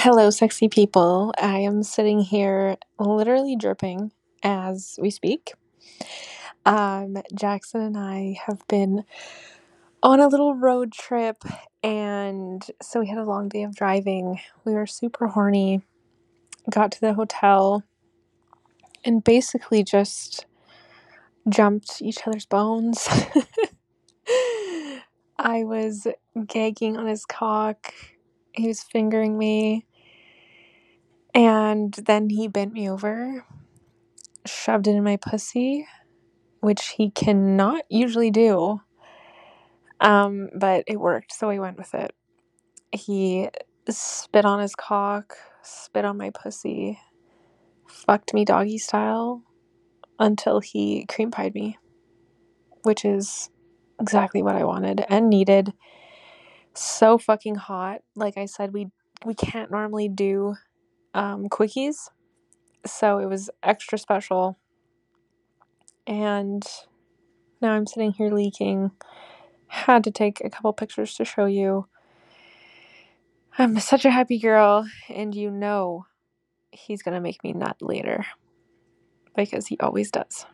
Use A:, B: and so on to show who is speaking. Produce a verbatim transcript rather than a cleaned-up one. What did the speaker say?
A: Hello, sexy people. I am sitting here literally dripping as we speak. Um, Jackson and I have been on a little road trip, and so we had a long day of driving. We were super horny, got to the hotel, and basically just jumped each other's bones. I was gagging on his cock, he was fingering me, and then he bent me over, shoved it in my pussy, which he cannot usually do. Um, but it worked, so we went with it. He spit on his cock, spit on my pussy, fucked me doggy style until he cream pied me, which is exactly what I wanted and needed. So fucking hot. Like I said, we we can't normally do um, quickies, so it was extra special. And now I'm sitting here leaking. Had to take a couple pictures to show you. I'm such a happy girl, and you know he's gonna make me nut later, because he always does.